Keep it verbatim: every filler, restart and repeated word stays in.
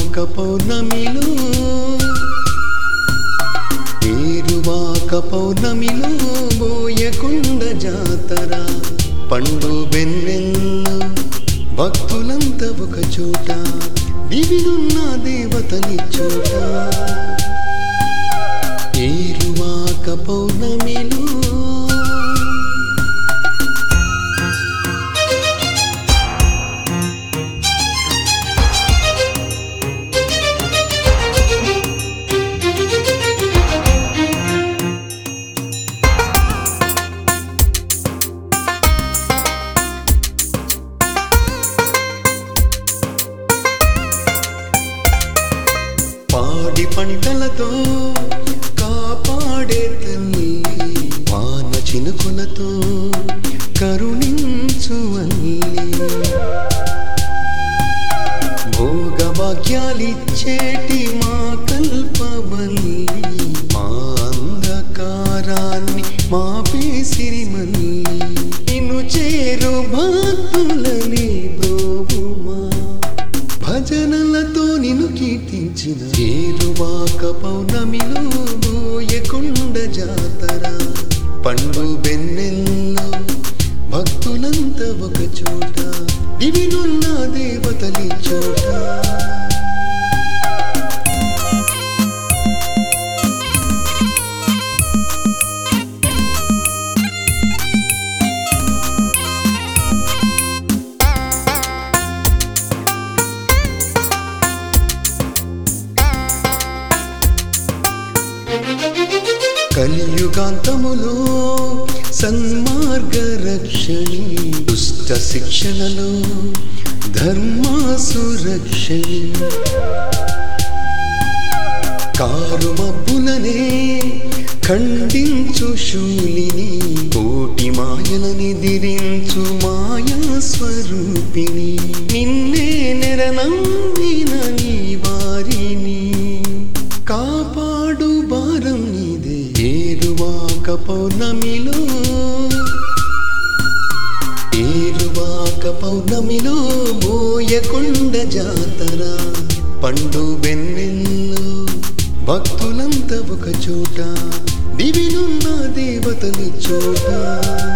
ఏరువాక పౌర్ణమిలో ఏరువాక పౌర్ణమిలో బోయకొండ జాతర పండు వెన్నెల్లో భక్తులంతా ఒక చోట దివినున్న దేవతని చోట ఏరువాక పౌర్ణమిలో పాడి పంటలతో కాపాడే తల్లి వాన చినుకులతో కరుణించు అల్లి భోగభాగ్యాలిచ్చేటి మా కల్పవల్లి మా అంధకారాన్ని మా పేసిరిమల్లి నిన్ను చేరు భక్తులని బ్రోవుమా భజనలతో నిన్ను కీర్తించిన ఏరువాక పౌర్ణమిలో బోయకొండ జాతర పండు వెన్నెల్లో భక్తులంతా ఒక చోట దివినున్న దేవతలి చోట కలియుగాంతములో సన్మార్గ రక్షణి దుష్ట శిక్షణలో ధర్మాసురక్షణి కారు మబ్బులనే ఖండించు శూలిని కోటి మాయలని దిరించు మాయా స్వరూపిణి నిన్నే నెరనమ్మిన నీ వారిని కాపాడు భారం నీదే ఏరువాక పౌర్ణమిలో ఏరువాక పౌర్ణమిలో బోయకొండ జాతర పండు వెన్నెల్లో భక్తులంతా ఒక చోట దివినున్న దేవతని చోట